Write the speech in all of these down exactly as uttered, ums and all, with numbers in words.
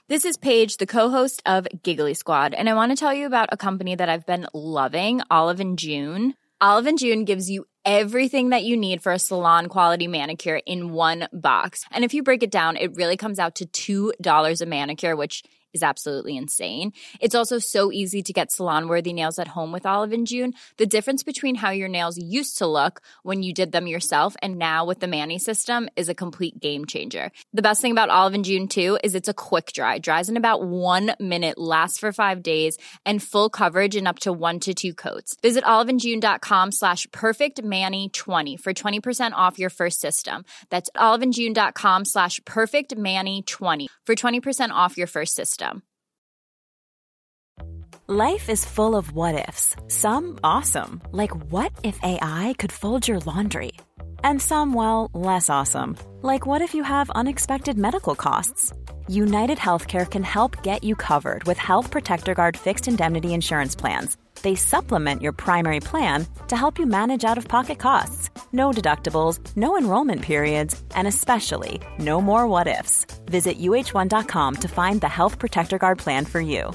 This is Paige, the co-host of Giggly Squad, and I want to tell you about a company that I've been loving, Olive and June. Olive and June gives you everything that you need for a salon-quality manicure in one box. And if you break it down, it really comes out to two dollars a manicure, which is absolutely insane. It's also so easy to get salon-worthy nails at home with Olive and June. The difference between how your nails used to look when you did them yourself and now with the Mani system is a complete game changer. The best thing about Olive and June, too, is it's a quick dry. Dries in about one minute, lasts for five days, and full coverage in up to one to two coats. Visit oliveandjune.com slash perfectmani20 for twenty percent off your first system. That's oliveandjune.com slash perfectmani20 for twenty percent off your first system. Life is full of what-ifs. Some awesome, like what if A I could fold your laundry? And some, well, less awesome, like what if you have unexpected medical costs? United Healthcare can help get you covered with Health Protector Guard fixed indemnity insurance plans. They supplement your primary plan to help you manage out-of-pocket costs. No deductibles, no enrollment periods, and especially no more what-ifs. Visit U H one dot com to find the Health Protector Guard plan for you.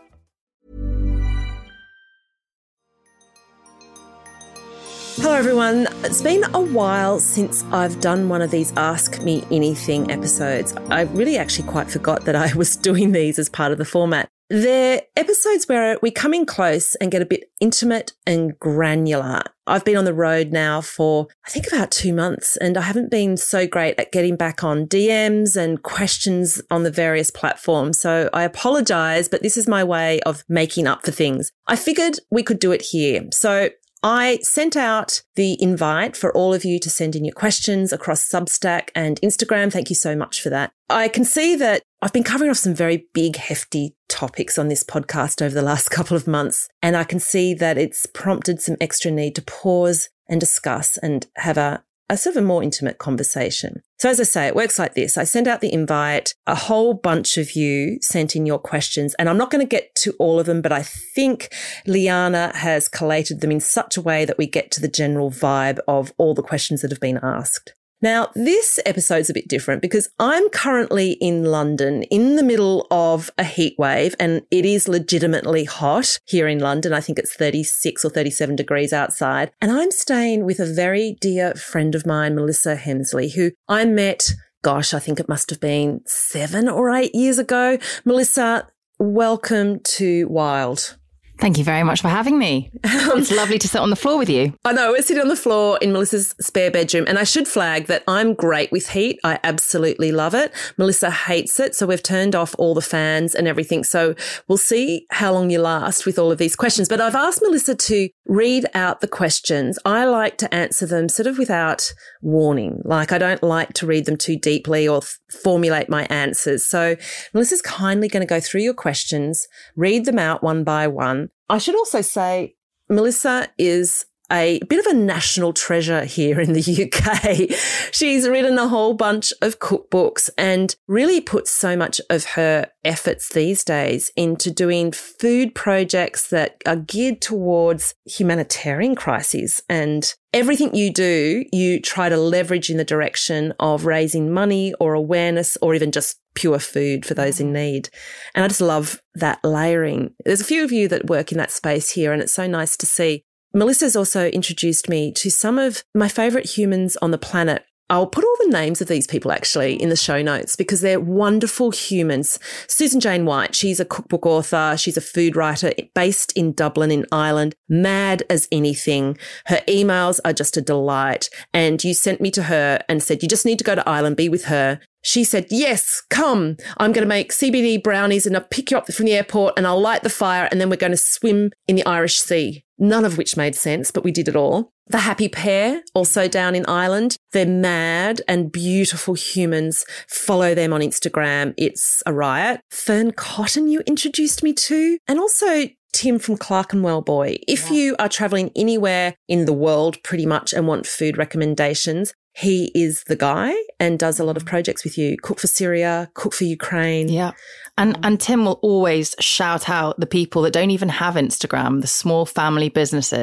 Hello everyone, it's been a while since I've done one of these Ask Me Anything episodes. I really actually quite forgot that I was doing these as part of the format. They're episodes where we come in close and get a bit intimate and granular. I've been on the road now for, I think, about two months and I haven't been so great at getting back on D Ms and questions on the various platforms. So I apologise, but this is my way of making up for things. I figured we could do it here. So I sent out the invite for all of you to send in your questions across Substack and Instagram. Thank you so much for that. I can see that I've been covering off some very big, hefty topics on this podcast over the last couple of months, and I can see that it's prompted some extra need to pause and discuss and have a a sort of a more intimate conversation. So as I say, it works like this. I send out the invite, a whole bunch of you sent in your questions, and I'm not going to get to all of them, but I think Liana has collated them in such a way that we get to the general vibe of all the questions that have been asked. Now, this episode's a bit different because I'm currently in London in the middle of a heat wave, and it is legitimately hot here in London. I think it's thirty-six or thirty-seven degrees outside. And I'm staying with a very dear friend of mine, Melissa Hemsley, who I met, gosh, I think it must have been seven or eight years ago. Melissa, welcome to Wild. Thank you very much for having me. It's lovely to sit on the floor with you. I know, we're sitting on the floor in Melissa's spare bedroom, and I should flag that I'm great with heat. I absolutely love it. Melissa hates it, so we've turned off all the fans and everything. So we'll see how long you last with all of these questions. But I've asked Melissa to read out the questions. I like to answer them sort of without warning. Like, I don't like to read them too deeply or th- formulate my answers. So Melissa's kindly going to go through your questions, read them out one by one. I should also say Melissa is a bit of a national treasure here in the U K. She's written a whole bunch of cookbooks and really puts so much of her efforts these days into doing food projects that are geared towards humanitarian crises. And everything you do, you try to leverage in the direction of raising money or awareness or even just pure food for those in need. And I just love that layering. There's a few of you that work in that space here, and it's so nice to see. Melissa's also introduced me to some of my favourite humans on the planet. I'll put all the names of these people actually in the show notes because they're wonderful humans. Susan Jane White, she's a cookbook author. She's a food writer based in Dublin in Ireland, mad as anything. Her emails are just a delight. And you sent me to her and said, you just need to go to Ireland, be with her. She said, yes, come. I'm going to make C B D brownies and I'll pick you up from the airport and I'll light the fire and then we're going to swim in the Irish Sea. None of which made sense, but we did it all. The Happy Pair, also down in Ireland. They're mad and beautiful humans. Follow them on Instagram. It's a riot. Fern Cotton you introduced me to. And also Tim from Clerkenwell Boy. If yeah. you are travelling anywhere in the world pretty much and want food recommendations, he is the guy and does a lot of projects with you. Cook for Syria, Cook for Ukraine. Yeah. And and Tim will always shout out the people that don't even have Instagram, the small family businesses.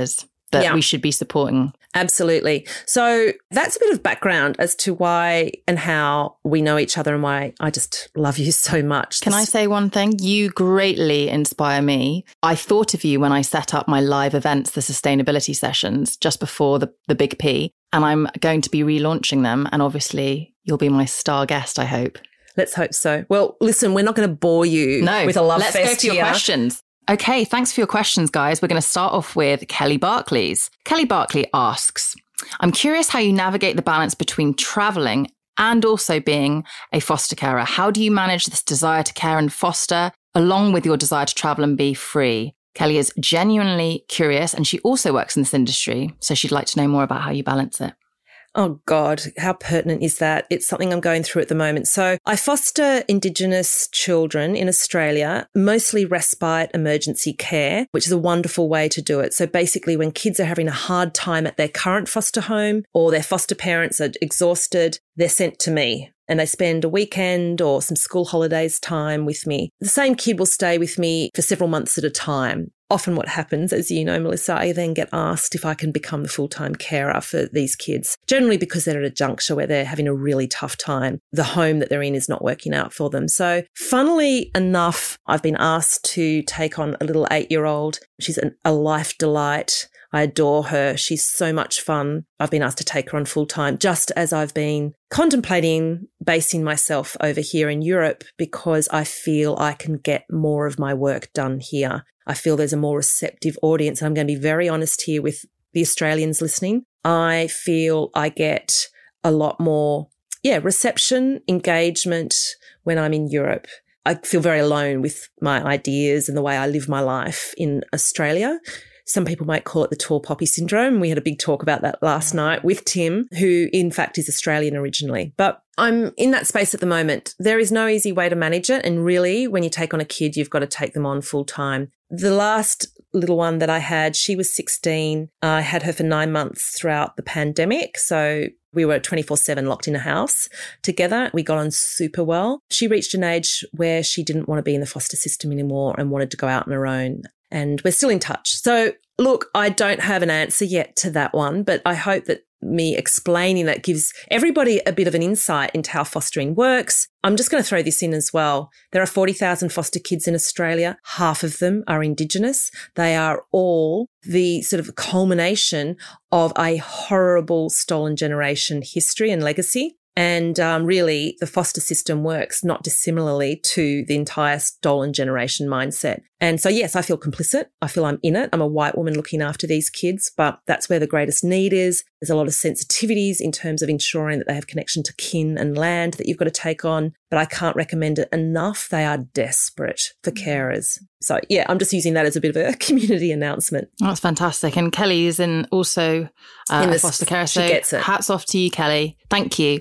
that Yeah. we should be supporting. Absolutely. So that's a bit of background as to why and how we know each other and why I just love you so much. Can I say one thing? You greatly inspire me. I thought of you when I set up my live events, the sustainability sessions, just before the, the Big P, and I'm going to be relaunching them. And obviously, you'll be my star guest, I hope. Let's hope so. Well, listen, we're not going to bore you no, with a love let's fest go to your here. questions. Okay, thanks for your questions, guys. We're going to start off with Kelly Barclays. Kelly Barclay asks, I'm curious how you navigate the balance between traveling and also being a foster carer. How do you manage this desire to care and foster along with your desire to travel and be free? Kelly is genuinely curious and she also works in this industry, so she'd like to know more about how you balance it. Oh, God, how pertinent is that? It's something I'm going through at the moment. So I foster Indigenous children in Australia, mostly respite emergency care, which is a wonderful way to do it. So basically when kids are having a hard time at their current foster home or their foster parents are exhausted, they're sent to me. And they spend a weekend or some school holidays time with me. The same kid will stay with me for several months at a time. Often what happens, as you know, Melissa, I then get asked if I can become the full-time carer for these kids, generally because they're at a juncture where they're having a really tough time. The home that they're in is not working out for them. So funnily enough, I've been asked to take on a little eight-year-old. She's an, a life delight. I adore her. She's so much fun. I've been asked to take her on full time, just as I've been contemplating basing myself over here in Europe because I feel I can get more of my work done here. I feel there's a more receptive audience. And I'm going to be very honest here with the Australians listening. I feel I get a lot more, yeah, reception, engagement when I'm in Europe. I feel very alone with my ideas and the way I live my life in Australia. Some people might call it the tall poppy syndrome. We had a big talk about that last night with Tim, who in fact is Australian originally. But I'm in that space at the moment. There is no easy way to manage it. And really, when you take on a kid, you've got to take them on full time. The last little one that I had, she was sixteen. I had her for nine months throughout the pandemic. So we were twenty-four seven locked in a house together. We got on super well. She reached an age where she didn't want to be in the foster system anymore and wanted to go out on her own. And we're still in touch. So look, I don't have an answer yet to that one, but I hope that me explaining that gives everybody a bit of an insight into how fostering works. I'm just going to throw this in as well. There are forty thousand foster kids in Australia. Half of them are Indigenous. They are all the sort of culmination of a horrible stolen generation history and legacy. And um, really, the foster system works not dissimilarly to the entire stolen generation mindset. And so, yes, I feel complicit. I feel I'm in it. I'm a white woman looking after these kids, but that's where the greatest need is. There's a lot of sensitivities in terms of ensuring that they have connection to kin and land that you've got to take on, but I can't recommend it enough. They are desperate for carers. So, yeah, I'm just using that as a bit of a community announcement. That's fantastic. And Kelly is in also uh, in a foster carer. So she gets it. Hats off to you, Kelly. Thank you.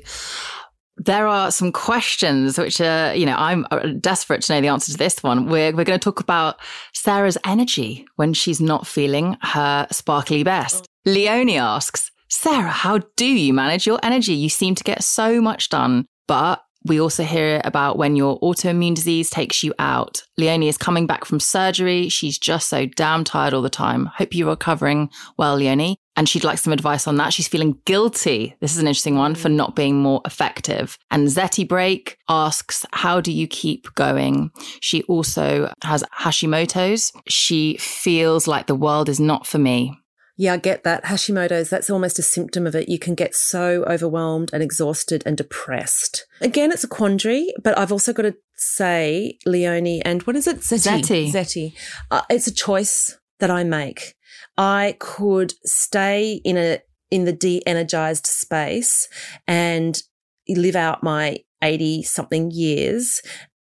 There are some questions which are, you know, I'm desperate to know the answer to this one. We're, we're going to talk about Sarah's energy when she's not feeling her sparkly best. Oh. Leonie asks, Sarah, how do you manage your energy? You seem to get so much done, but we also hear about when your autoimmune disease takes you out. Leonie is coming back from surgery. She's just so damn tired all the time. Hope you're recovering well, Leonie. And she'd like some advice on that. She's feeling guilty. This is an interesting one for not being more effective. And Zeti Break asks, how do you keep going? She also has Hashimoto's. She feels like the world is not for me. Yeah, I get that. Hashimoto's, that's almost a symptom of it. You can get so overwhelmed and exhausted and depressed. Again, it's a quandary, but I've also got to say, Leonie, and what is it? Zeti. Zeti. Zeti. Uh, it's a choice that I make. I could stay in a in the de-energized space and live out my eighty-something years,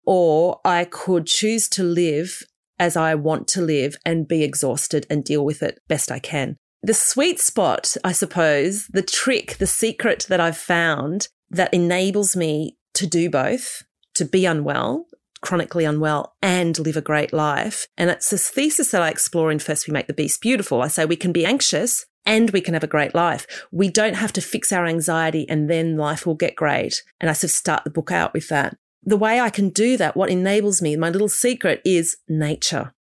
or I could choose to live as I want to live and be exhausted and deal with it best I can. The sweet spot, I suppose, the trick, the secret that I've found that enables me to do both, to be unwell, chronically unwell, and live a great life. And it's this thesis that I explore in First We Make the Beast Beautiful. I say we can be anxious and we can have a great life. We don't have to fix our anxiety and then life will get great. And I sort of start the book out with that. The way I can do that, what enables me, my little secret is nature.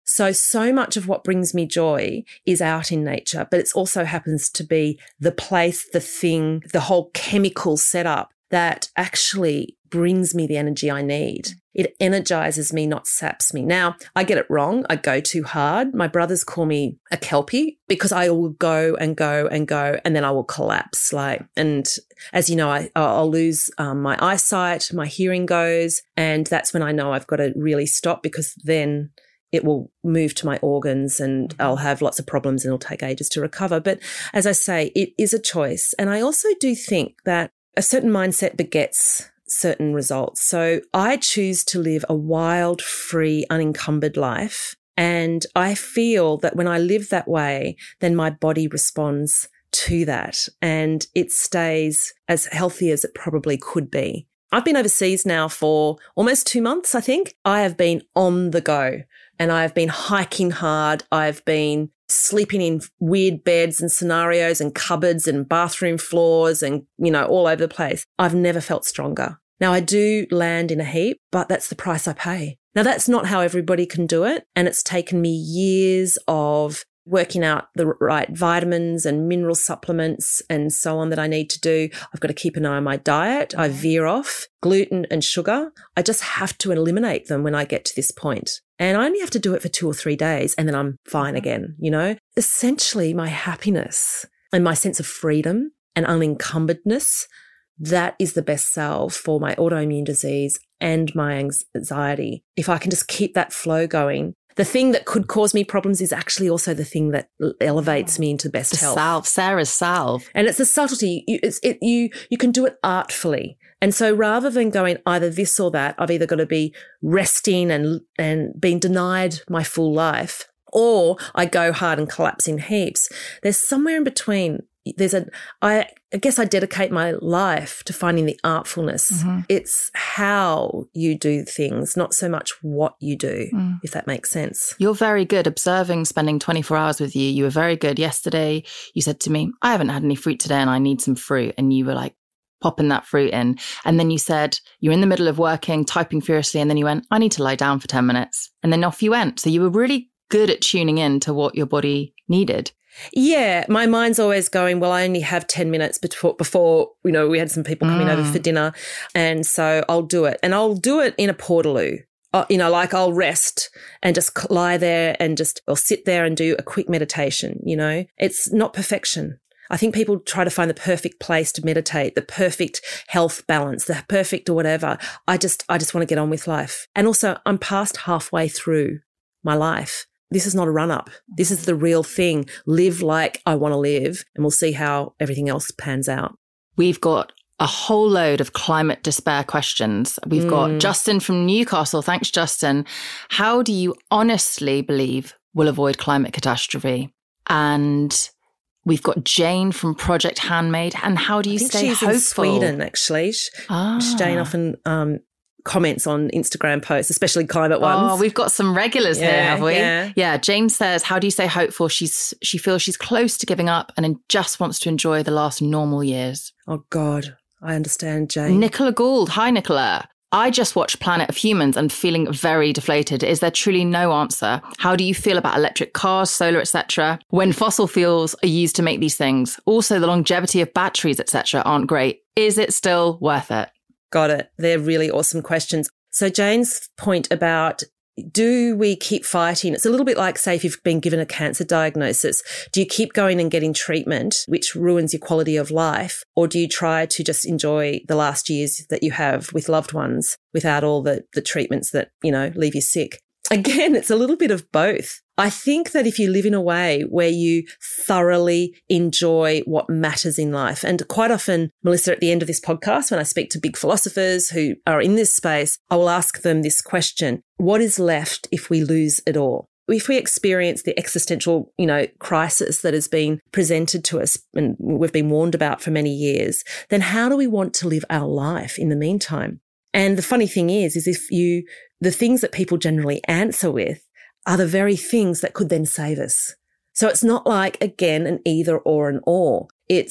So, so much of what brings me joy is out in nature, but it also happens to be the place, the thing, the whole chemical setup that actually brings me the energy I need. It energizes me, not saps me. Now, I get it wrong. I go too hard. My brothers call me a kelpie because I will go and go and go and then I will collapse. Like, and as you know, I, I'll lose um, my eyesight, my hearing goes, and that's when I know I've got to really stop, because then it will move to my organs and I'll have lots of problems and it'll take ages to recover. But as I say, it is a choice. And I also do think that a certain mindset begets certain results. So I choose to live a wild, free, unencumbered life. And I feel that when I live that way, then my body responds to that and it stays as healthy as it probably could be. I've been overseas now for almost two months, I think. I have been on the go and I've been hiking hard. I've been sleeping in weird beds and scenarios and cupboards and bathroom floors and, you know, all over the place. I've never felt stronger. Now, I do land in a heap, but that's the price I pay. Now, that's not how everybody can do it. And it's taken me years of working out the right vitamins and mineral supplements and so on that I need to do. I've got to keep an eye on my diet. I veer off gluten and sugar. I just have to eliminate them when I get to this point. And I only have to do it for two or three days and then I'm fine again, you know. Essentially, my happiness and my sense of freedom and unencumberedness, that is the best salve for my autoimmune disease and my anxiety. If I can just keep that flow going, the thing that could cause me problems is actually also the thing that elevates me into best the health. Salve, Sarah's salve. And it's a subtlety. You, it's, it, you, you can do it artfully. And so rather than going either this or that, I've either got to be resting and, and being denied my full life, or I go hard and collapse in heaps. There's somewhere in between. There's a, I, I guess I dedicate my life to finding the artfulness. Mm-hmm. It's how you do things, not so much what you do, mm. if that makes sense. You're very good observing, spending twenty-four hours with you. You were very good yesterday. You said to me, I haven't had any fruit today and I need some fruit. And you were like, popping that fruit in. And then you said you're in the middle of working, typing furiously. And then you went, I need to lie down for ten minutes. And then off you went. So you were really good at tuning in to what your body needed. Yeah, my mind's always going, well, I only have ten minutes before, before you know, we had some people coming mm. over for dinner. And so I'll do it. And I'll do it in a portaloo. Uh, you know, like I'll rest and just lie there and just, I'll sit there and do a quick meditation, you know. It's not perfection. I think people try to find the perfect place to meditate, the perfect health balance, the perfect or whatever. I just, I just want to get on with life. And also I'm past halfway through my life. This is not a run-up. This is the real thing. Live like I want to live, and we'll see how everything else pans out. We've got a whole load of climate despair questions. We've mm. got Justin from Newcastle. Thanks, Justin. How do you honestly believe we'll avoid climate catastrophe? And we've got Jane from Project Handmade. And how do you I think stay she's hopeful? In Sweden, actually. Ah. Jane often um, comments on Instagram posts, especially climate ones. Oh, we've got some regulars yeah, here, have we? Yeah. yeah. Jane says, how do you stay hopeful? She's She feels she's close to giving up and just wants to enjoy the last normal years. Oh, God. I understand, Jane. Nicola Gould. Hi, Nicola. I just watched Planet of Humans and feeling very deflated. Is there truly no answer? How do you feel about electric cars, solar, et cetera, when fossil fuels are used to make these things? Also, the longevity of batteries, et cetera, aren't great. Is it still worth it? Got it. They're really awesome questions. So Jane's point about, do we keep fighting? It's a little bit like, say, if you've been given a cancer diagnosis, do you keep going and getting treatment, which ruins your quality of life? Or do you try to just enjoy the last years that you have with loved ones without all the, the treatments that, you know, leave you sick? Again, it's a little bit of both. I think that if you live in a way where you thoroughly enjoy what matters in life, and quite often, Melissa, at the end of this podcast, when I speak to big philosophers who are in this space, I will ask them this question: what is left if we lose it all? If we experience the existential, you know, crisis that has been presented to us and we've been warned about for many years, then how do we want to live our life in the meantime? And the funny thing is, is if you, the things that people generally answer with are the very things that could then save us. So it's not like, again, an either or an or. It's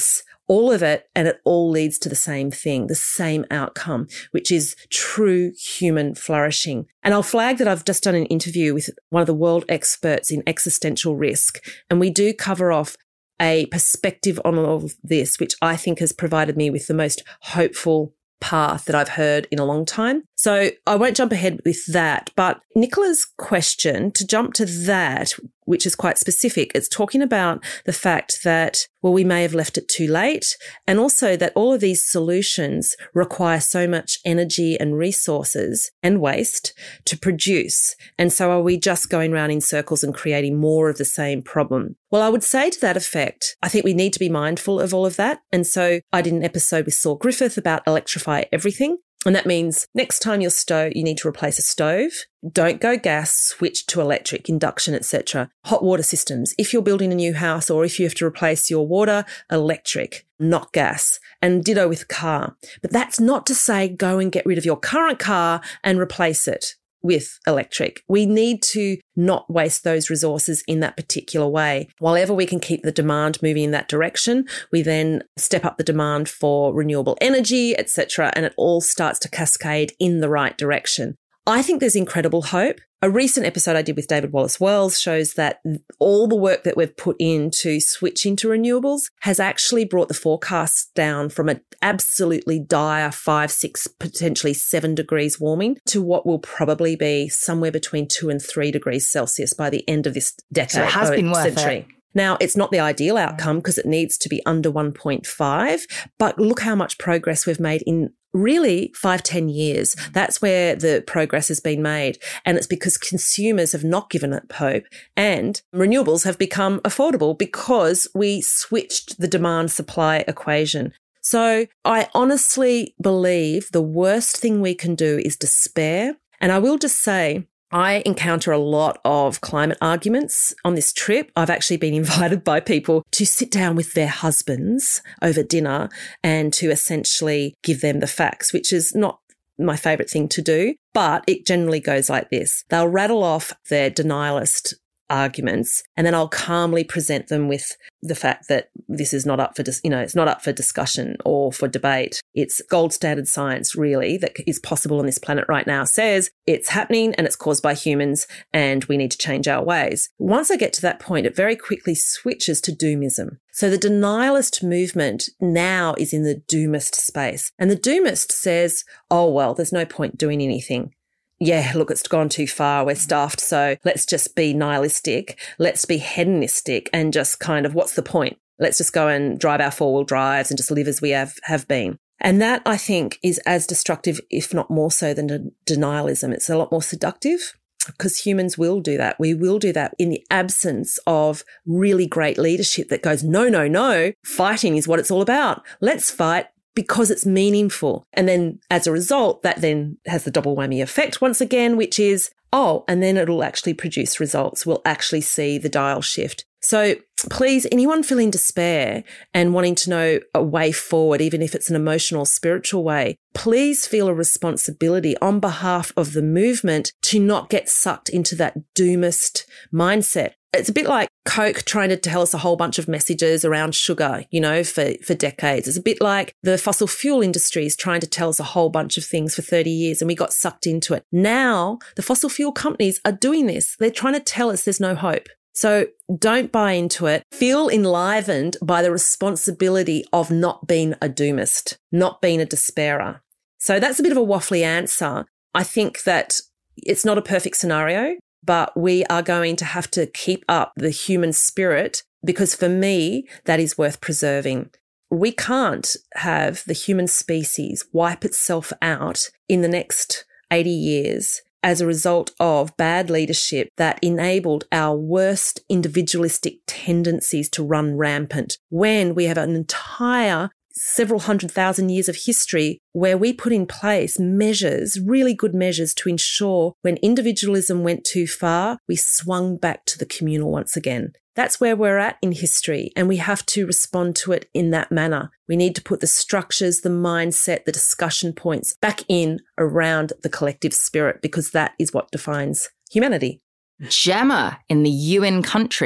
all of it, and it all leads to the same thing, the same outcome, which is true human flourishing. And I'll flag that I've just done an interview with one of the world experts in existential risk, and we do cover off a perspective on all of this, which I think has provided me with the most hopeful path that I've heard in a long time. So I won't jump ahead with that, but Nicola's question, to jump to that, which is quite specific, it's talking about the fact that, well, we may have left it too late, and also that all of these solutions require so much energy and resources and waste to produce. And so are we just going around in circles and creating more of the same problem? Well, I would say to that effect, I think we need to be mindful of all of that. And so I did an episode with Saul Griffith about electrify everything. And that means next time your stove, you need to replace a stove. Don't go gas, switch to electric, induction, et cetera. Hot water systems. If you're building a new house or if you have to replace your water, electric, not gas. And ditto with car. But that's not to say go and get rid of your current car and replace it with electric. We need to not waste those resources in that particular way. While ever we can keep the demand moving in that direction, we then step up the demand for renewable energy, et cetera, and it all starts to cascade in the right direction. I think there's incredible hope. A recent episode I did with David Wallace-Wells shows that all the work that we've put into switching to renewables has actually brought the forecasts down from an absolutely dire five, six, potentially seven degrees warming to what will probably be somewhere between two and three degrees Celsius by the end of this decade. So it has been worth century. it. Now, it's not the ideal outcome because it needs to be under one point five, but look how much progress we've made in really five, ten years. That's where the progress has been made. And it's because consumers have not given it hope and renewables have become affordable because we switched the demand supply equation. So I honestly believe the worst thing we can do is despair. And I will just say, I encounter a lot of climate arguments on this trip. I've actually been invited by people to sit down with their husbands over dinner and to essentially give them the facts, which is not my favourite thing to do, but it generally goes like this. They'll rattle off their denialist arguments and then I'll calmly present them with the fact that this is not up for, dis- you know, it's not up for discussion or for debate. It's gold standard science really that is possible on this planet right now says it's happening and it's caused by humans and we need to change our ways. Once I get to that point, it very quickly switches to doomism. So the denialist movement now is in the doomist space and the doomist says, oh, well, there's no point doing anything. Yeah, look, it's gone too far. We're stuffed. So let's just be nihilistic. Let's be hedonistic and just kind of what's the point? Let's just go and drive our four-wheel drives and just live as we have, have been. And that, I think, is as destructive, if not more so, than de- denialism. It's a lot more seductive because humans will do that. We will do that in the absence of really great leadership that goes, no, no, no, fighting is what it's all about. Let's fight because it's meaningful. And then as a result, that then has the double whammy effect once again, which is, oh, and then it'll actually produce results. We'll actually see the dial shift. So please, anyone feeling despair and wanting to know a way forward, even if it's an emotional, spiritual way, please feel a responsibility on behalf of the movement to not get sucked into that doomist mindset. It's a bit like Coke trying to tell us a whole bunch of messages around sugar, you know, for, for decades. It's a bit like the fossil fuel industry is trying to tell us a whole bunch of things for thirty years and we got sucked into it. Now the fossil fuel companies are doing this. They're trying to tell us there's no hope. So don't buy into it. Feel enlivened by the responsibility of not being a doomist, not being a despairer. So that's a bit of a waffly answer. I think that it's not a perfect scenario, but we are going to have to keep up the human spirit because for me, that is worth preserving. We can't have the human species wipe itself out in the next eighty years as a result of bad leadership that enabled our worst individualistic tendencies to run rampant when we have an entire several hundred thousand years of history where we put in place measures, really good measures to ensure when individualism went too far, we swung back to the communal once again. That's where we're at in history and we have to respond to it in that manner. We need to put the structures, the mindset, the discussion points back in around the collective spirit because that is what defines humanity. Gemma in the U N country.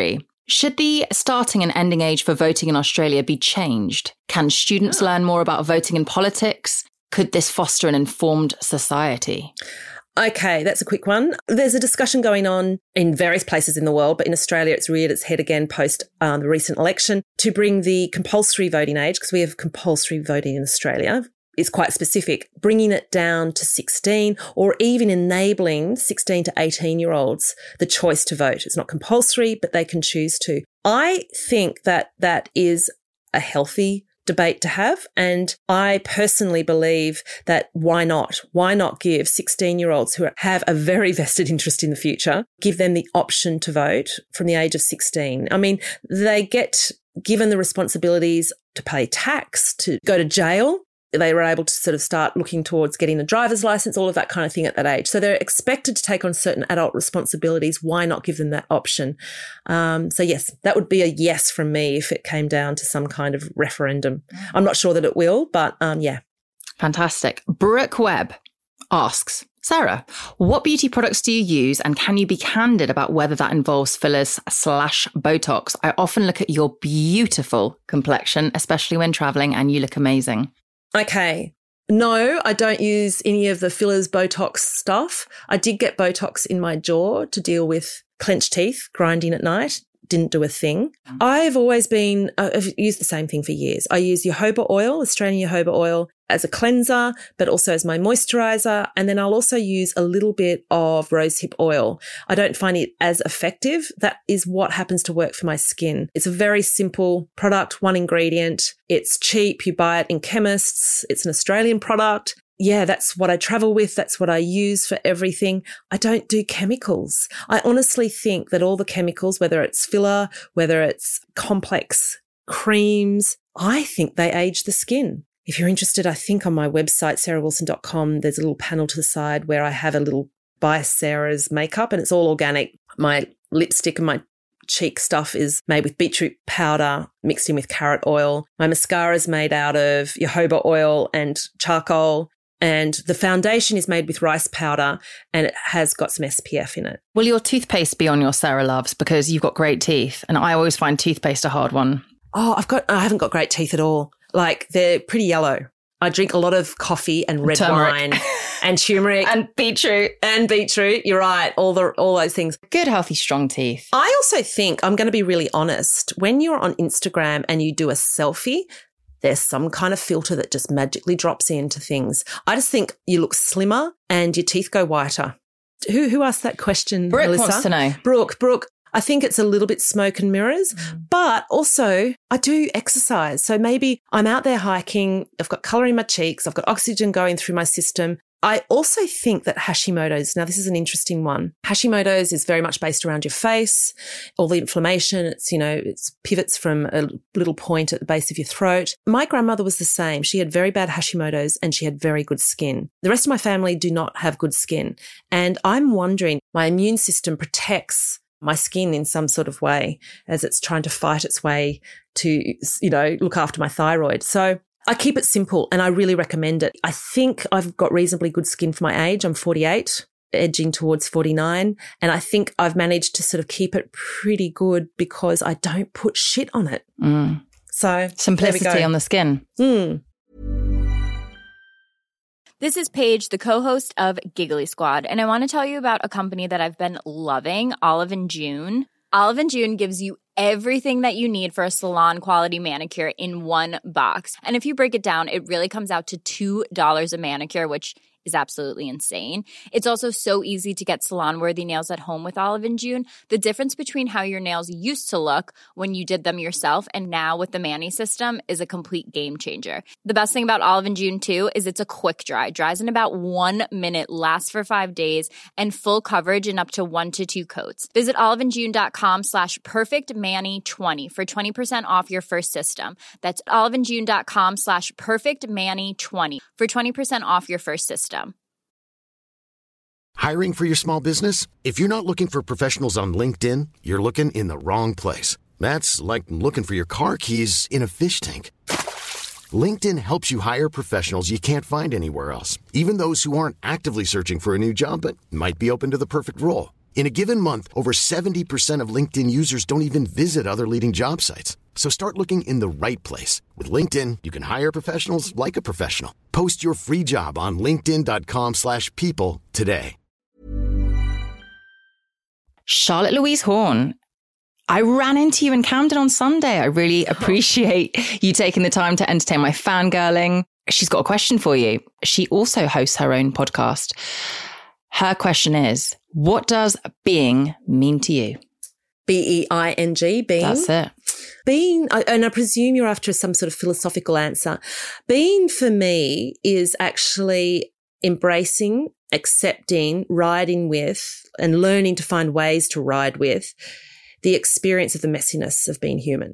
Should the starting and ending age for voting in Australia be changed? Can students oh. learn more about voting and politics? Could this foster an informed society? Okay, that's a quick one. There's a discussion going on in various places in the world, but in Australia it's reared its head again post um, the recent election to bring the compulsory voting age, because we have compulsory voting in Australia. It's quite specific, bringing it down to sixteen or even enabling sixteen to eighteen-year-olds the choice to vote. It's not compulsory, but they can choose to. I think that that is a healthy debate to have. And I personally believe that why not? Why not give sixteen-year-olds who have a very vested interest in the future, give them the option to vote from the age of sixteen? I mean, they get given the responsibilities to pay tax, to go to jail. They were able to sort of start looking towards getting a driver's license, all of that kind of thing at that age. So they're expected to take on certain adult responsibilities. Why not give them that option? Um, so yes, that would be a yes from me if it came down to some kind of referendum. I'm not sure that it will, but um, yeah. Fantastic. Brooke Webb asks, Sarah, what beauty products do you use, and can you be candid about whether that involves fillers slash Botox? I often look at your beautiful complexion, especially when traveling, and you look amazing. Okay. No, I don't use any of the fillers, Botox stuff. I did get Botox in my jaw to deal with clenched teeth, grinding at night. Didn't do a thing. I've always been, I've used the same thing for years. I use jojoba oil, Australian jojoba oil, as a cleanser, but also as my moisturizer. And then I'll also use a little bit of rosehip oil. I don't find it as effective. That is what happens to work for my skin. It's a very simple product, one ingredient. It's cheap. You buy it in chemists. It's an Australian product. Yeah, that's what I travel with. That's what I use for everything. I don't do chemicals. I honestly think that all the chemicals, whether it's filler, whether it's complex creams, I think they age the skin. If you're interested, I think on my website, sarah wilson dot com, there's a little panel to the side where I have a little By Sarah's makeup, and it's all organic. My lipstick and my cheek stuff is made with beetroot powder mixed in with carrot oil. My mascara is made out of jojoba oil and charcoal. And the foundation is made with rice powder, and it has got some S P F in it. Will your toothpaste be on your Sarah Loves? Because you've got great teeth, and I always find toothpaste a hard one. Oh, I've got, I haven't got great teeth at all. Like, they're pretty yellow. I drink a lot of coffee and red Turmeric. wine and turmeric and beetroot and beetroot. You're right. All the, all those things. Good, healthy, strong teeth. I also think, I'm going to be really honest, when you're on Instagram and you do a selfie, there's some kind of filter that just magically drops into things. I just think you look slimmer and your teeth go whiter. Who who asked that question, Brooke Melissa? wants to know. Brooke, Brooke. I think it's a little bit smoke and mirrors, mm. but also I do exercise. So maybe I'm out there hiking. I've got colour in my cheeks. I've got oxygen going through my system. I also think that Hashimoto's, now this is an interesting one. Hashimoto's is very much based around your face, all the inflammation. It's, you know, it pivots from a little point at the base of your throat. My grandmother was the same. She had very bad Hashimoto's and she had very good skin. The rest of my family do not have good skin. And I'm wondering, my immune system protects my skin in some sort of way as it's trying to fight its way to, you know, look after my thyroid. So I keep it simple and I really recommend it. I think I've got reasonably good skin for my age. I'm forty-eight, edging towards forty-nine. And I think I've managed to sort of keep it pretty good because I don't put shit on it. Mm. So simplicity on the skin. Mm. This is Paige, the co-host of Giggly Squad, and I want to tell you about a company that I've been loving, Olive and June. Olive and June gives you everything that you need for a salon-quality manicure in one box. And if you break it down, it really comes out to two dollars a manicure, which is absolutely insane. It's also so easy to get salon-worthy nails at home with Olive and June. The difference between how your nails used to look when you did them yourself and now with the Mani system is a complete game changer. The best thing about Olive and June, too, is it's a quick dry. Dries in about one minute, lasts for five days, and full coverage in up to one to two coats. Visit oliveandjune.com slash perfectmani20 for twenty percent off your first system. That's oliveandjune.com slash perfectmani20 for twenty percent off your first system. Hiring for your small business? If you're not looking for professionals on LinkedIn, you're looking in the wrong place. That's like looking for your car keys in a fish tank. LinkedIn helps you hire professionals you can't find anywhere else, even those who aren't actively searching for a new job but might be open to the perfect role. In a given month, over seventy percent of LinkedIn users don't even visit other leading job sites. So start looking in the right place. With LinkedIn, you can hire professionals like a professional. Post your free job on linkedin.com slash people today. Charlotte Louise Horn, I ran into you in Camden on Sunday. I really appreciate you taking the time to entertain my fangirling. She's got a question for you. She also hosts her own podcast. Her question is, what does being mean to you? B E I N G, being. That's it. Being, and I presume you're after some sort of philosophical answer. Being for me is actually embracing, accepting, riding with, and learning to find ways to ride with the experience of the messiness of being human.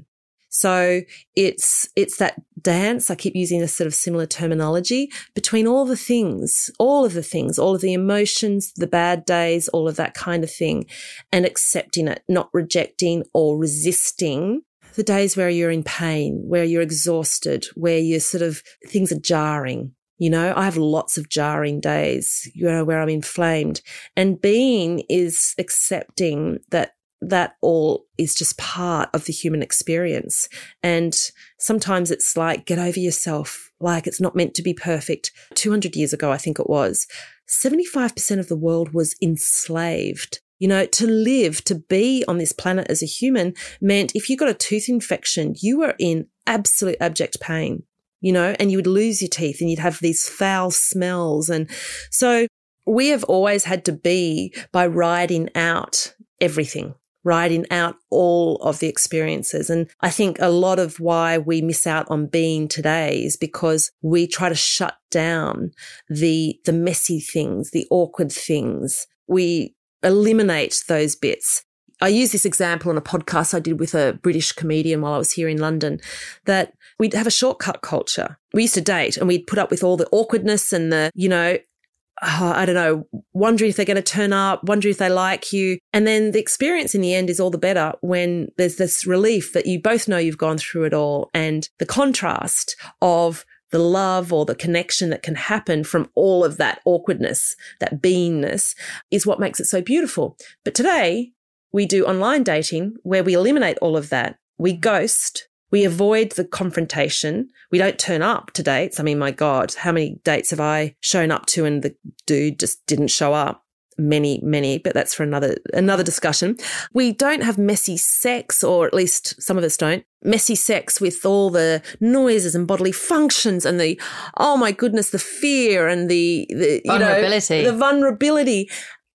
So it's it's that dance, I keep using a sort of similar terminology, between all the things, all of the things, all of the emotions, the bad days, all of that kind of thing, and accepting it, not rejecting or resisting the days where you're in pain, where you're exhausted, where you're sort of, things are jarring. You know, I have lots of jarring days, you know, where I'm inflamed. And being is accepting that that all is just part of the human experience. And sometimes it's like, get over yourself, like it's not meant to be perfect. two hundred years ago, I think it was, seventy-five percent of the world was enslaved. You know, to live, to be on this planet as a human meant if you got a tooth infection, you were in absolute abject pain, you know, and you would lose your teeth and you'd have these foul smells. And so we have always had to be by riding out everything, riding out all of the experiences. And I think a lot of why we miss out on being today is because we try to shut down the, the messy things, the awkward things. We eliminate those bits. I use this example on a podcast I did with a British comedian while I was here in London, that we'd have a shortcut culture. We used to date and we'd put up with all the awkwardness and the, you know, Oh, I don't know, wondering if they're going to turn up, wondering if they like you. And then the experience in the end is all the better when there's this relief that you both know you've gone through it all. And the contrast of the love or the connection that can happen from all of that awkwardness, that beingness, is what makes it so beautiful. But today we do online dating where we eliminate all of that. We ghost. We avoid the confrontation. We don't turn up to dates. I mean, my God, how many dates have I shown up to and the dude just didn't show up? Many, many, but that's for another another discussion. We don't have messy sex, or at least some of us don't. Messy sex with all the noises and bodily functions and the, oh my goodness, the fear and the, the you vulnerability. know, the vulnerability.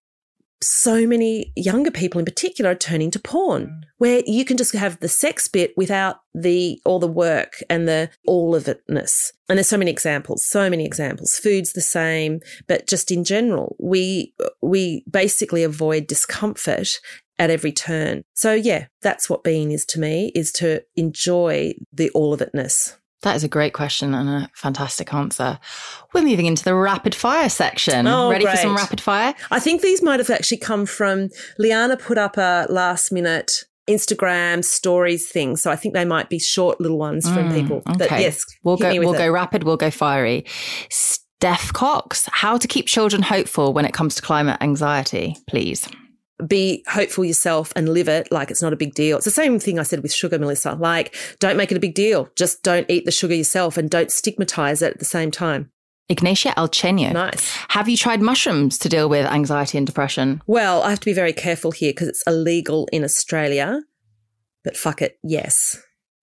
So many younger people in particular are turning to porn, where you can just have the sex bit without the all the work and the all of itness. And there's so many examples, so many examples. Food's the same, but just in general, we we basically avoid discomfort at every turn. So yeah, that's what being is to me, is to enjoy the all of itness. That is a great question and a fantastic answer. We're moving into the rapid fire section. Oh, Ready great. for some rapid fire? I think these might have actually come from, Liana put up a last minute Instagram stories thing. So I think they might be short little ones from Mm, people. okay. But yes, we'll hit go me with we'll it. go rapid, we'll go fiery. Steph Cox, how to keep children hopeful when it comes to climate anxiety, please. Be hopeful yourself and live it like it's not a big deal. It's the same thing I said with sugar, Melissa. Like, don't make it a big deal. Just don't eat the sugar yourself and don't stigmatize it at the same time. Ignacia Alchenio. Nice. Have you tried mushrooms to deal with anxiety and depression? Well, I have to be very careful here because it's illegal in Australia. But fuck it, yes.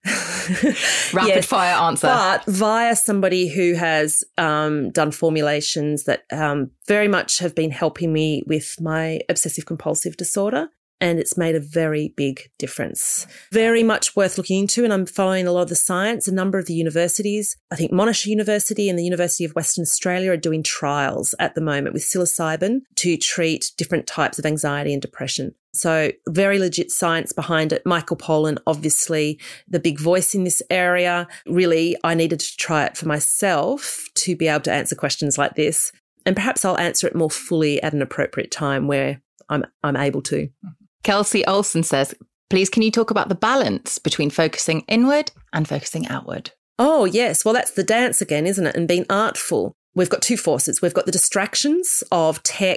Rapid Yes, fire answer. But via somebody who has um, done formulations that um, very much have been helping me with my obsessive compulsive disorder. And it's made a very big difference. Very much worth looking into. And I'm following a lot of the science. A number of the universities, I think Monash University and the University of Western Australia are doing trials at the moment with psilocybin to treat different types of anxiety and depression. So very legit science behind it. Michael Pollan, obviously the big voice in this area. Really, I needed to try it for myself to be able to answer questions like this. And perhaps I'll answer it more fully at an appropriate time where I'm I'm able to. Kelsey Olson says, please can you talk about the balance between focusing inward and focusing outward? Oh, yes. Well, that's the dance again, isn't it? And being artful. We've got two forces. We've got the distractions of tech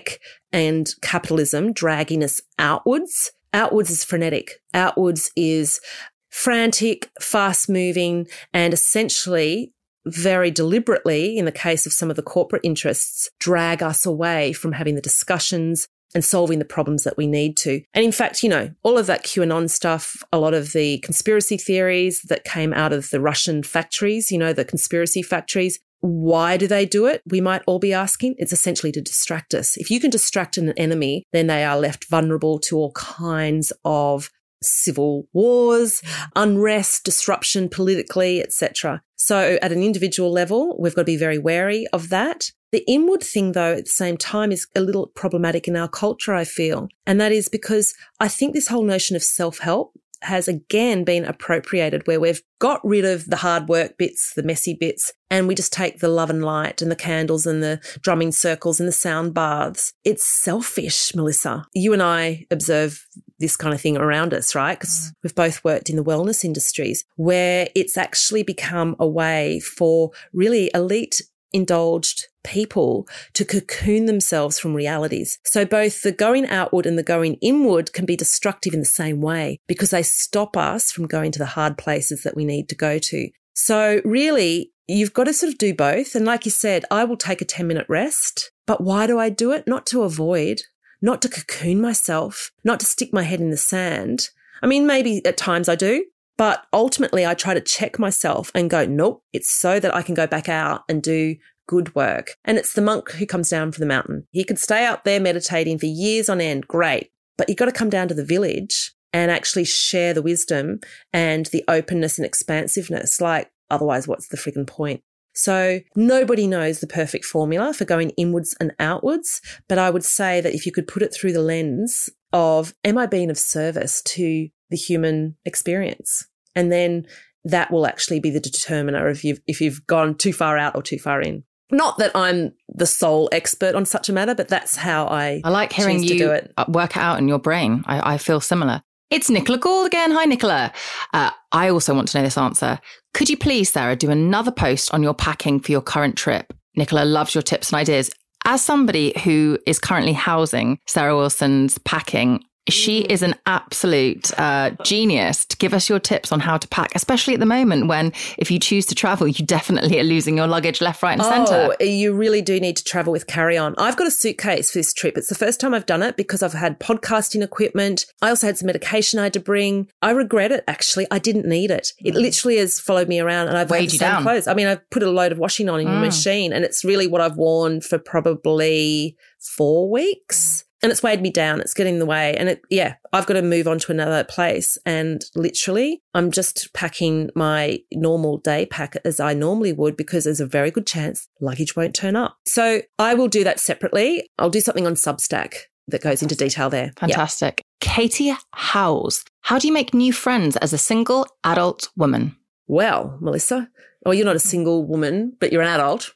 and capitalism dragging us outwards. Outwards is frenetic. Outwards is frantic, fast-moving, and essentially very deliberately, in the case of some of the corporate interests, drag us away from having the discussions and solving the problems that we need to. And in fact, you know, all of that QAnon stuff, a lot of the conspiracy theories that came out of the Russian factories, you know, the conspiracy factories, why do they do it? We might all be asking. It's essentially to distract us. If you can distract an enemy, then they are left vulnerable to all kinds of civil wars, unrest, disruption politically, et cetera. So at an individual level, we've got to be very wary of that. The inward thing, though, at the same time is a little problematic in our culture, I feel. And that is because I think this whole notion of self-help has again been appropriated, where we've got rid of the hard work bits, the messy bits, and we just take the love and light and the candles and the drumming circles and the sound baths. It's selfish, Melissa. You and I observe this kind of thing around us, right? Because we've both worked in the wellness industries, where it's actually become a way for really elite indulged people to cocoon themselves from realities. So both the going outward and the going inward can be destructive in the same way, because they stop us from going to the hard places that we need to go to. So really, you've got to sort of do both. And like you said, I will take a ten minute rest. But why do I do it? Not to avoid, not to cocoon myself, not to stick my head in the sand. I mean, maybe at times I do. But ultimately, I try to check myself and go, nope, it's so that I can go back out and do good work. And it's the monk who comes down from the mountain. He could stay up there meditating for years on end, great. But you've got to come down to the village and actually share the wisdom and the openness and expansiveness. Like, otherwise, what's the friggin' point? So nobody knows the perfect formula for going inwards and outwards. But I would say that if you could put it through the lens of, am I being of service to the human experience? And then that will actually be the determiner of you've, if you've gone too far out or too far in. Not that I'm the sole expert on such a matter, but that's how I I like hearing you do it. work it out in your brain. I, I feel similar. It's Nicola Gould again. Hi, Nicola. Uh, I also want to know this answer. Could you please, Sarah, do another post on your packing for your current trip? Nicola loves your tips and ideas. As somebody who is currently housing Sarah Wilson's packing, she is an absolute uh, genius to give us your tips on how to pack, especially at the moment when, if you choose to travel, you definitely are losing your luggage left, right and centre. Oh, you really do need to travel with carry-on. I've got a suitcase for this trip. It's the first time I've done it because I've had podcasting equipment. I also had some medication I had to bring. I regret it, actually. I didn't need it. It literally has followed me around, and I've Weighed had the you same down. clothes. I mean, I've put a load of washing on in Mm. your machine, and it's really what I've worn for probably four weeks. And it's weighed me down. It's getting in the way. And it, yeah, I've got to move on to another place. And literally, I'm just packing my normal day pack as I normally would, because there's a very good chance luggage won't turn up. So I will do that separately. I'll do something on Substack that goes into detail there. Fantastic. Yeah. Katie Howes, how do you make new friends as a single adult woman? Well, Melissa, well, you're not a single woman, but you're an adult.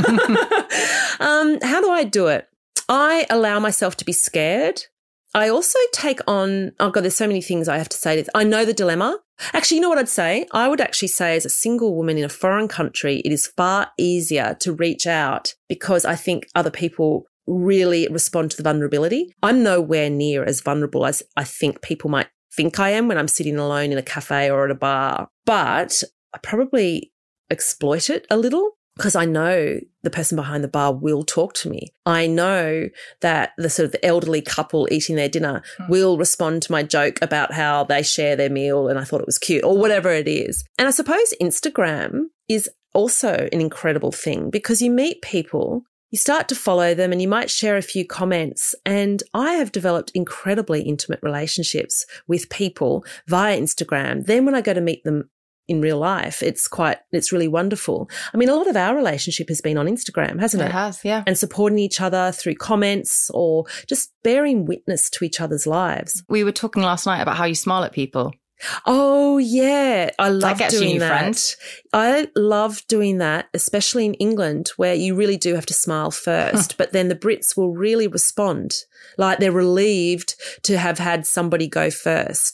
um, how do I do it? I allow myself to be scared. I also take on, oh God, there's so many things I have to say. I know the dilemma. Actually, you know what I'd say? I would actually say, as a single woman in a foreign country, it is far easier to reach out, because I think other people really respond to the vulnerability. I'm nowhere near as vulnerable as I think people might think I am when I'm sitting alone in a cafe or at a bar. But I probably exploit it a little, because I know the person behind the bar will talk to me. I know that the sort of the elderly couple eating their dinner mm. will respond to my joke about how they share their meal and I thought it was cute, or whatever it is. And I suppose Instagram is also an incredible thing, because you meet people, you start to follow them, and you might share a few comments. And I have developed incredibly intimate relationships with people via Instagram. Then when I go to meet them in real life, it's quite, it's really wonderful. I mean, a lot of our relationship has been on Instagram, hasn't it? It has, yeah. And supporting each other through comments or just bearing witness to each other's lives. We were talking last night about how you smile at people. Oh, yeah. I love That gets you doing new that. friends. I love doing that, especially in England, where you really do have to smile first, but then the Brits will really respond. Like, they're relieved to have had somebody go first.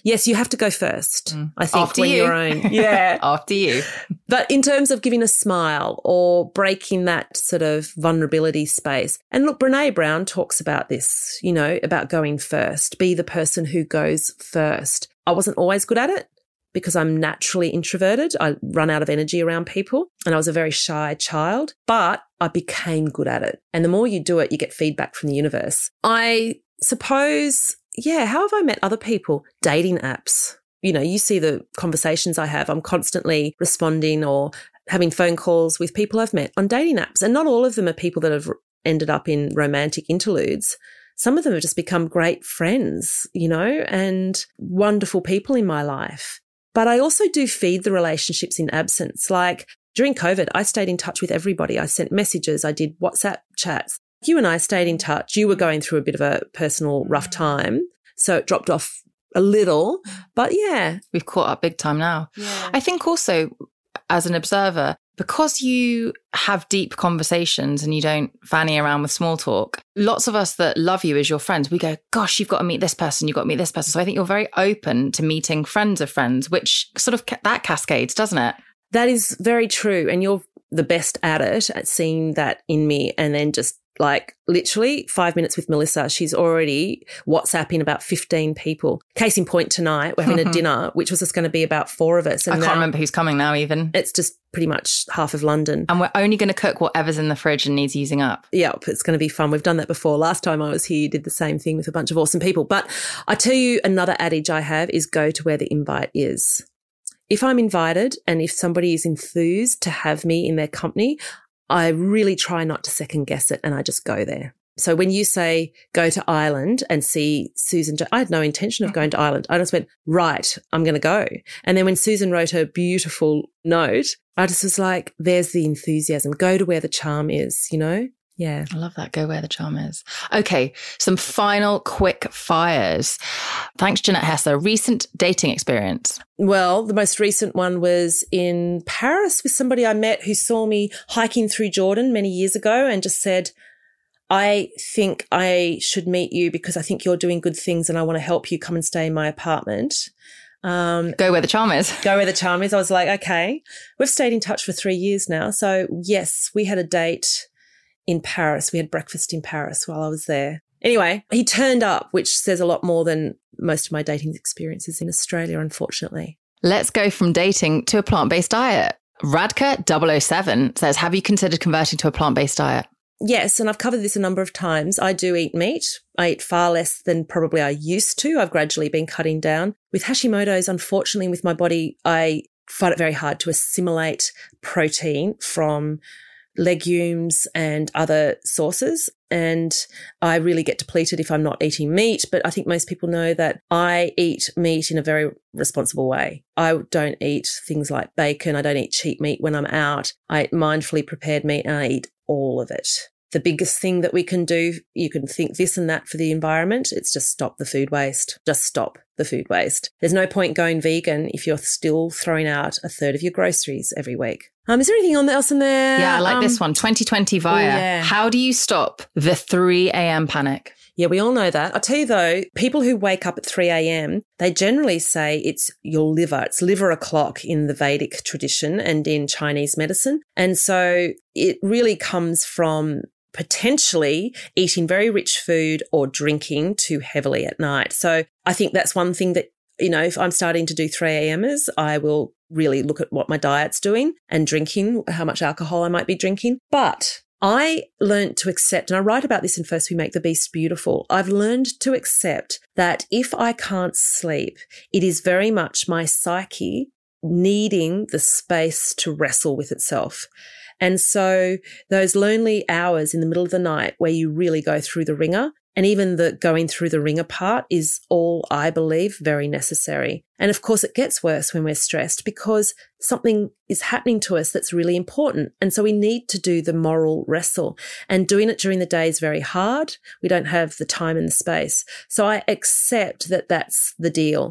Yes, you have to go first, Mm. I think, After when you. you're own. Yeah. After you. But in terms of giving a smile or breaking that sort of vulnerability space, and look, Brene Brown talks about this, you know, about going first, be the person who goes first. I wasn't always good at it because I'm naturally introverted. I run out of energy around people and I was a very shy child, but I became good at it. And the more you do it, you get feedback from the universe. I suppose, yeah, how have I met other people? Dating apps. You know, you see the conversations I have. I'm constantly responding or having phone calls with people I've met on dating apps. And not all of them are people that have ended up in romantic interludes. Some of them have just become great friends, you know, and wonderful people in my life. But I also do feed the relationships in absence. Like during COVID, I stayed in touch with everybody. I sent messages. I did WhatsApp chats. You and I stayed in touch. You were going through a bit of a personal rough time, so it dropped off a little. But yeah. We've caught up big time now. Yeah. I think also as an observer, because you have deep conversations and you don't fanny around with small talk, lots of us that love you as your friends, we go, gosh, you've got to meet this person, you've got to meet this person. So I think you're very open to meeting friends of friends, which sort of ca- that cascades, doesn't it? That is very true. And you're the best at it, at seeing that in me, and then just like literally five minutes with Melissa, she's already WhatsApping about fifteen people. Case in point, tonight, we're having a dinner, which was just going to be about four of us. And I can't now remember who's coming now even. It's just pretty much half of London. And we're only going to cook whatever's in the fridge and needs using up. Yep, it's going to be fun. We've done that before. Last time I was here, you did the same thing with a bunch of awesome people. But I tell you, another adage I have is go to where the invite is. If I'm invited and if somebody is enthused to have me in their company, I really try not to second guess it and I just go there. So when you say go to Ireland and see Susan, I had no intention of going to Ireland. I just went, right, I'm going to go. And then when Susan wrote her beautiful note, I just was like, there's the enthusiasm. Go to where the charm is, you know? Yeah. I love that. Go where the charm is. Okay. Some final quick fires. Thanks, Jeanette Hesser. Recent dating experience. Well, the most recent one was in Paris with somebody I met who saw me hiking through Jordan many years ago and just said, I think I should meet you because I think you're doing good things and I want to help you. Come and stay in my apartment. Um, go where the charm is. Go where the charm is. I was like, okay. We've stayed in touch for three years now. So yes, we had a date in Paris. We had breakfast in Paris while I was there. Anyway, he turned up, which says a lot more than most of my dating experiences in Australia, unfortunately. Let's go from dating to a plant-based diet. Radka double oh seven says, have you considered converting to a plant-based diet? Yes, and I've covered this a number of times. I do eat meat. I eat far less than probably I used to. I've gradually been cutting down. With Hashimoto's, unfortunately, with my body, I find it very hard to assimilate protein from legumes and other sources. And I really get depleted if I'm not eating meat. But I think most people know that I eat meat in a very responsible way. I don't eat things like bacon. I don't eat cheap meat when I'm out. I eat mindfully prepared meat and I eat all of it. The biggest thing that we can do, you can think this and that for the environment, it's just stop the food waste. Just stop the food waste. There's no point going vegan if you're still throwing out a third of your groceries every week. Um, is there anything on else in there? Yeah, I like um, this one. twenty twenty Via. Oh, yeah. How do you stop the three a.m. panic? Yeah, we all know that. I'll tell you though, people who wake up at three a.m., they generally say it's your liver. It's liver o'clock in the Vedic tradition and in Chinese medicine. And so it really comes from potentially eating very rich food or drinking too heavily at night. So I think that's one thing that, you know, if I'm starting to do three a.m.ers, I will really look at what my diet's doing and drinking, how much alcohol I might be drinking. But I learned to accept, and I write about this in First We Make the Beast Beautiful, I've learned to accept that if I can't sleep, it is very much my psyche needing the space to wrestle with itself. And so those lonely hours in the middle of the night where you really go through the ringer, and even the going through the ringer part is all, I believe, very necessary. And of course, it gets worse when we're stressed because something is happening to us that's really important. And so we need to do the moral wrestle. And doing it during the day is very hard. We don't have the time and the space. So I accept that that's the deal.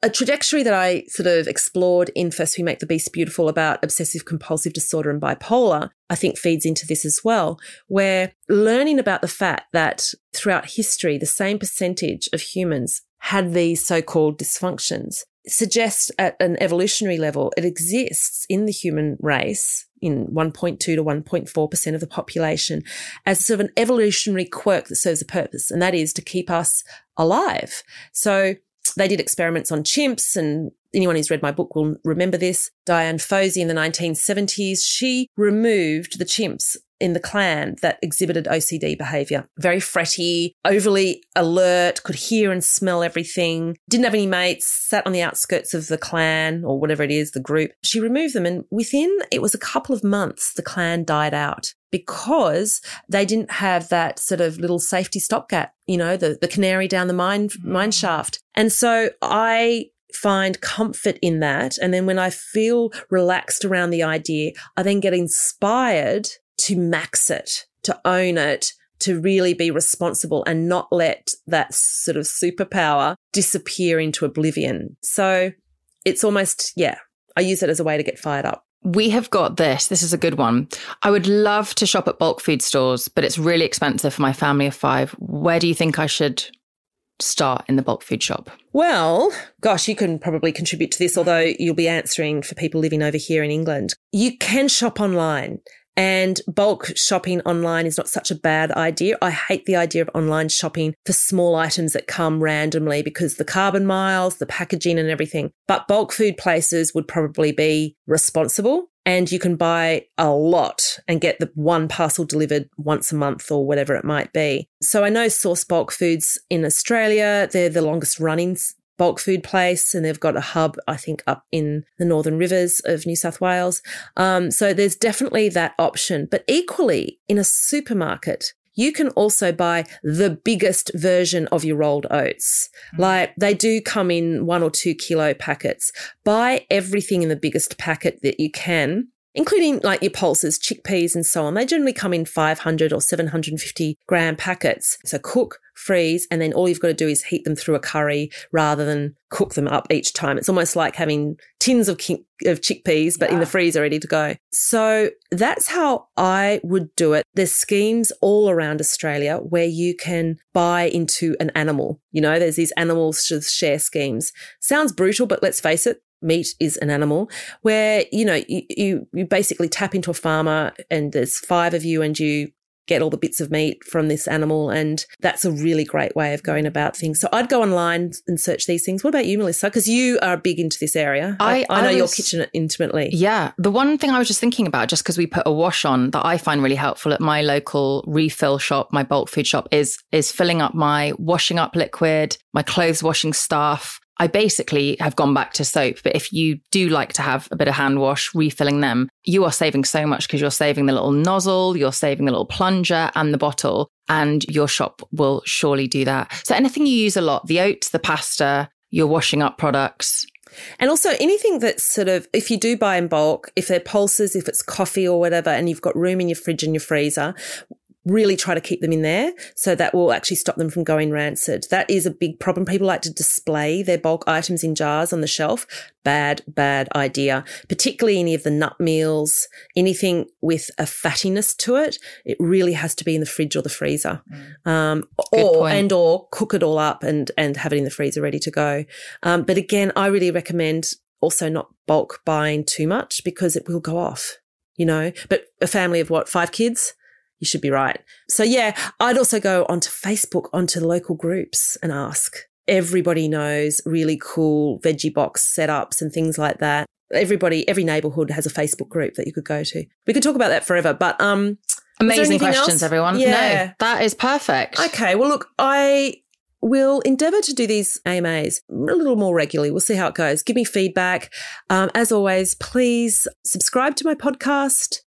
a trajectory that I sort of explored in First We Make the Beast Beautiful about obsessive compulsive disorder and bipolar, I think feeds into this as well, where learning about the fact that throughout history, the same percentage of humans had these so-called dysfunctions suggests at an evolutionary level, it exists in the human race in one point two to one point four percent of the population as sort of an evolutionary quirk that serves a purpose, and that is to keep us alive. So they did experiments on chimps, and anyone who's read my book will remember this. Diane Fossey in the nineteen seventies, she removed the chimps in the clan that exhibited O C D behaviour. Very fretty, overly alert, could hear and smell everything, didn't have any mates, sat on the outskirts of the clan or whatever it is, the group. She removed them, and within, it was a couple of months, the clan died out because they didn't have that sort of little safety stopgap, you know, the, the canary down the mine, mine shaft. And so I find comfort in that. And then when I feel relaxed around the idea, I then get inspired to max it, to own it, to really be responsible and not let that sort of superpower disappear into oblivion. So it's almost, yeah, I use it as a way to get fired up. We have got this. This is a good one. I would love to shop at bulk food stores, but it's really expensive for my family of five. Where do you think I should start in the bulk food shop? Well, gosh, you can probably contribute to this, although you'll be answering for people living over here in England. You can shop online. And bulk shopping online is not such a bad idea. I hate the idea of online shopping for small items that come randomly because the carbon miles, the packaging and everything. But bulk food places would probably be responsible, and you can buy a lot and get the one parcel delivered once a month or whatever it might be. So I know Source Bulk Foods in Australia, they're the longest running bulk food place, and they've got a hub, I think, up in the Northern Rivers of New South Wales. Um, so there's definitely that option. But equally, in a supermarket, you can also buy the biggest version of your rolled oats. Mm. Like they do come in one or two kilo packets. Buy everything in the biggest packet that you can, including like your pulses, chickpeas and so on. They generally come in five hundred or seven hundred fifty gram packets. So cook, freeze, and then all you've got to do is heat them through a curry rather than cook them up each time. It's almost like having tins of, ki- of chickpeas, but yeah, in the freezer ready to go. So that's how I would do it. There's schemes all around Australia where you can buy into an animal. You know, there's these animal share schemes. Sounds brutal, but let's face it, meat is an animal where, you know, you, you, you basically tap into a farmer and there's five of you and you get all the bits of meat from this animal. And that's a really great way of going about things. So I'd go online and search these things. What about you, Melissa? Because you are big into this area. I, I, I know I was, your kitchen intimately. Yeah. The one thing I was just thinking about, just because we put a wash on that I find really helpful at my local refill shop, my bulk food shop, is, is filling up my washing up liquid, my clothes washing stuff. I basically have gone back to soap, but if you do like to have a bit of hand wash, refilling them, you are saving so much because you're saving the little nozzle, you're saving the little plunger and the bottle, and your shop will surely do that. So anything you use a lot, the oats, the pasta, your washing up products. And also anything that's sort of, if you do buy in bulk, if they're pulses, if it's coffee or whatever, and you've got room in your fridge and your freezer, really try to keep them in there. So that will actually stop them from going rancid. That is a big problem. People like to display their bulk items in jars on the shelf. Bad, bad idea. Particularly any of the nut meals, anything with a fattiness to it, it really has to be in the fridge or the freezer. Mm. Um, or, and or cook it all up and, and have it in the freezer ready to go. Um, but again, I really recommend also not bulk buying too much because it will go off, you know, but a family of what, five kids? You should be right. So yeah, I'd also go onto Facebook, onto the local groups and ask. Everybody knows really cool veggie box setups and things like that. Everybody, every neighbourhood has a Facebook group that you could go to. We could talk about that forever, but um, amazing questions, else? Everyone. Yeah. No, that is perfect. Okay, well look, I will endeavour to do these A M As a little more regularly. We'll see how it goes. Give me feedback. Um, as always, please subscribe to my podcast.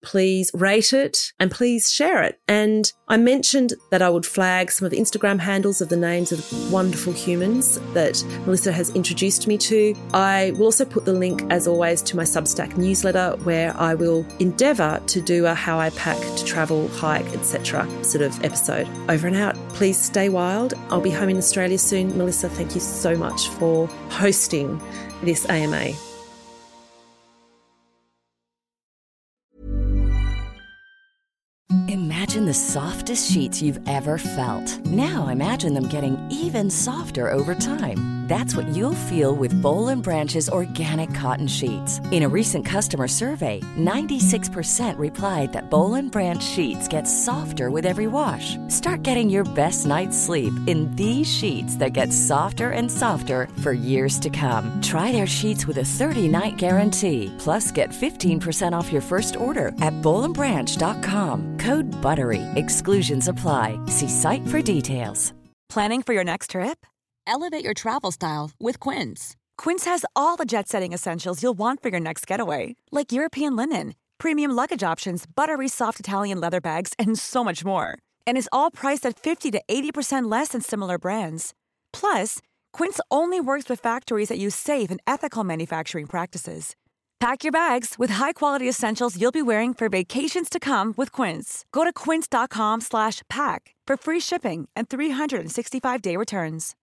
please rate it and please share it. And I mentioned that I would flag some of the Instagram handles of the names of wonderful humans that Melissa has introduced me to. I will also put the link, as always, to my Substack newsletter, where I will endeavour to do a how I pack to travel, hike, et cetera sort of episode. Over and out. Please stay wild. I'll be home in Australia soon. Melissa, thank you so much for hosting this A M A. Imagine the softest sheets you've ever felt. Now imagine them getting even softer over time. That's what you'll feel with Boll and Branch's organic cotton sheets. In a recent customer survey, ninety-six percent replied that Boll and Branch sheets get softer with every wash. Start getting your best night's sleep in these sheets that get softer and softer for years to come. Try their sheets with a thirty-night guarantee. Plus, get fifteen percent off your first order at boll and branch dot com. Code BUTTERY. Exclusions apply. See site for details. Planning for your next trip? Elevate your travel style with Quince. Quince has all the jet-setting essentials you'll want for your next getaway, like European linen, premium luggage options, buttery soft Italian leather bags, and so much more. And is all priced at fifty to eighty percent less than similar brands. Plus, Quince only works with factories that use safe and ethical manufacturing practices. Pack your bags with high-quality essentials you'll be wearing for vacations to come with Quince. Go to quince dot com slash pack for free shipping and three sixty-five day returns.